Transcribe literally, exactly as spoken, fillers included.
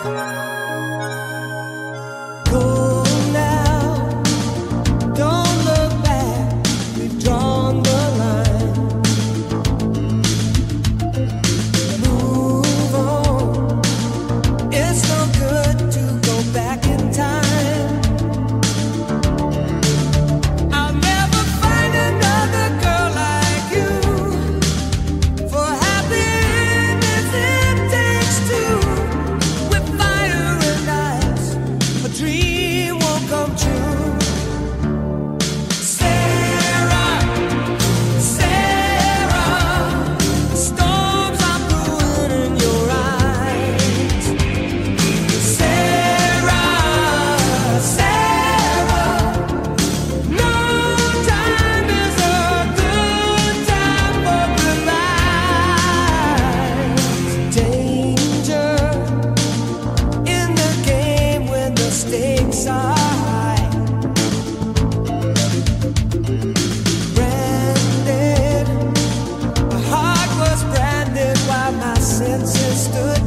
Go now, don't look back, we've drawn the line. Move on, it's no good to go back in time. I'll never find another girl like you. For happiness it takes two. With fire and ice, a dream won't come true. Sarah, Sarah, storms are brewing in your eyes. Sarah, Sarah, no time is a good time for goodbyes. Danger in the game when the stakes are high. Branded, my heart was branded while my senses stood